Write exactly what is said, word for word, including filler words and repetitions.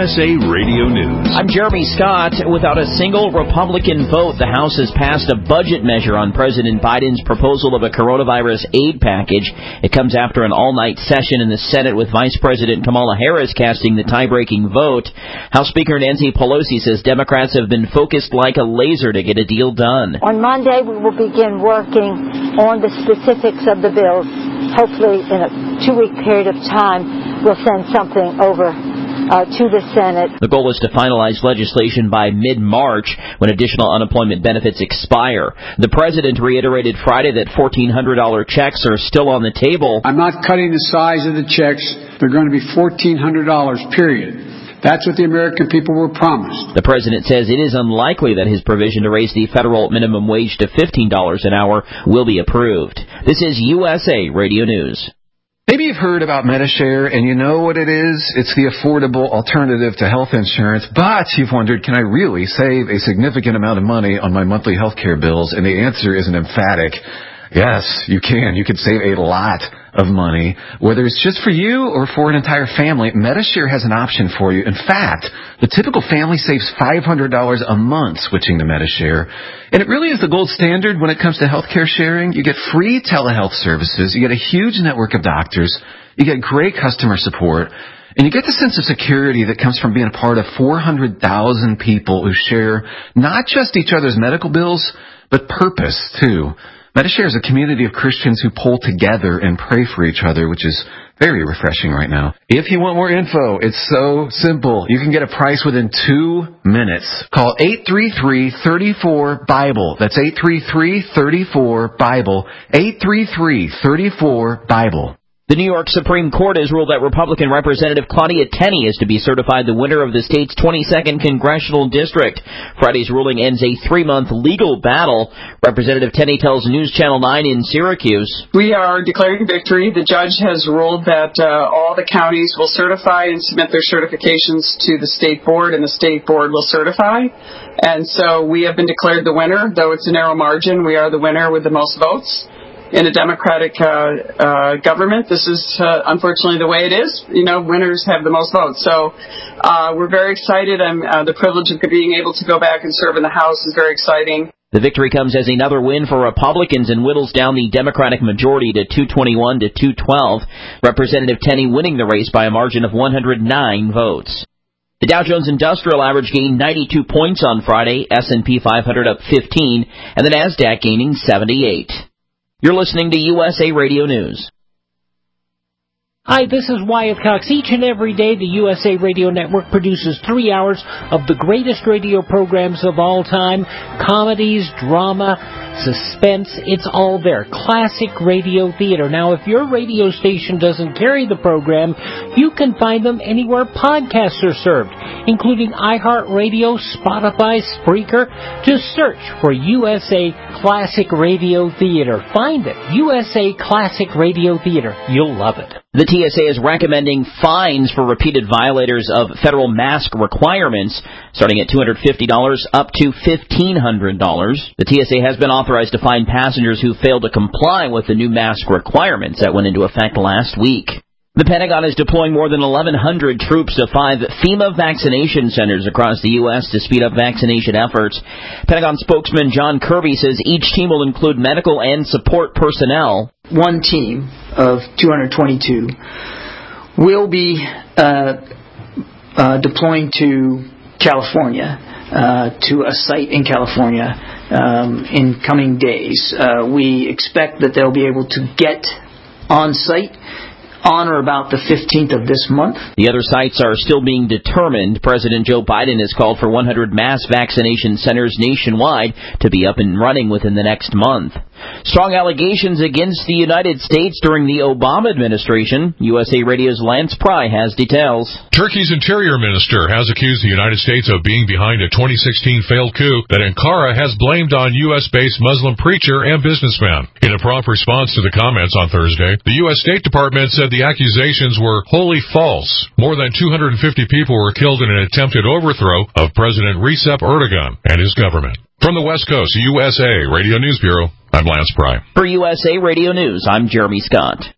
S A Radio News. I'm Jeremy Scott. Without a single Republican vote, the House has passed a budget measure on President Biden's proposal of a coronavirus aid package. It comes after an all-night session in the Senate with Vice President Kamala Harris casting the tie-breaking vote. House Speaker Nancy Pelosi says Democrats have been focused like a laser to get a deal done. On Monday, we will begin working on the specifics of the bills. Hopefully, in a two-week period of time, we'll send something over uh, to the Senate. The goal is to finalize legislation by mid-March when additional unemployment benefits expire. The president reiterated Friday that fourteen hundred dollars checks are still on the table. I'm not cutting the size of the checks. They're going to be fourteen hundred dollars, period. That's what the American people were promised. The president says it is unlikely that his provision to raise the federal minimum wage to fifteen dollars an hour will be approved. This is U S A Radio News. Maybe you've heard about Medi-Share, and you know what it is. It's the affordable alternative to health insurance, but you've wondered, can I really save a significant amount of money on my monthly health care bills? And the answer is an emphatic yes, you can. You could save a lot of money, whether it's just for you or for an entire family. Medi-Share has an option for you. In fact, the typical family saves five hundred dollars a month switching to Medi-Share. And it really is the gold standard when it comes to healthcare sharing. You get free telehealth services. You get a huge network of doctors. You get great customer support. And you get the sense of security that comes from being a part of four hundred thousand people who share not just each other's medical bills, but purpose, too. Medi-Share is a community of Christians who pull together and pray for each other, which is very refreshing right now. If you want more info, it's so simple. You can get a price within two minutes. Call eight three three, three four, BIBLE. That's eight three three, three four, BIBLE. eight three three, three four, BIBLE. The New York Supreme Court has ruled that Republican Representative Claudia Tenney is to be certified the winner of the state's twenty-second congressional district. Friday's ruling ends a three-month legal battle. Representative Tenney tells News Channel nine in Syracuse. We are declaring victory. The judge has ruled that uh, all the counties will certify and submit their certifications to the state board, and the state board will certify. And so we have been declared the winner. Though it's a narrow margin, we are the winner with the most votes. In a Democratic uh, uh, government, this is uh, unfortunately the way it is. You know, winners have the most votes. So uh, we're very excited. And uh, the privilege of being able to go back and serve in the House is very exciting. The victory comes as another win for Republicans and whittles down the Democratic majority to two twenty-one to two twelve. Representative Tenney winning the race by a margin of one hundred nine votes. The Dow Jones Industrial Average gained ninety-two points on Friday, S and P five hundred up fifteen, and the NASDAQ gaining seventy-eight. You're listening to U S A Radio News. Hi, this is Wyatt Cox. Each and every day, the U S A Radio Network produces three hours of the greatest radio programs of all time. Comedies, drama, suspense, it's all there. Classic radio theater. Now, if your radio station doesn't carry the program, you can find them anywhere podcasts are served, including iHeartRadio, Spotify, Spreaker. Just search for U S A Classic Radio Theater. Find it. U S A Classic Radio Theater. You'll love it. The T S A is recommending fines for repeated violators of federal mask requirements, starting at two hundred fifty dollars up to fifteen hundred dollars. The T S A has been authorized to fine passengers who fail to comply with the new mask requirements that went into effect last week. The Pentagon is deploying more than eleven hundred troops to five FEMA vaccination centers across the U S to speed up vaccination efforts. Pentagon spokesman John Kirby says each team will include medical and support personnel. One team of two hundred twenty-two will be uh, uh, deploying to California, uh, to a site in California um, in coming days. Uh, we expect that they'll be able to get on site on or about the fifteenth of this month. The other sites are still being determined. President Joe Biden has called for one hundred mass vaccination centers nationwide to be up and running within the next month. Strong allegations against the United States during the Obama administration. U S A Radio's Lance Pry has details. Turkey's Interior Minister has accused the United States of being behind a twenty sixteen failed coup that Ankara has blamed on U S-based Muslim preacher and businessman. In a prompt response to the comments on Thursday, the U S State Department said the accusations were wholly false. More than two hundred fifty people were killed in an attempted overthrow of President Recep Erdogan and his government. From the West Coast U S A Radio News Bureau, I'm Lance Pry. For U S A Radio News, I'm Jeremy Scott.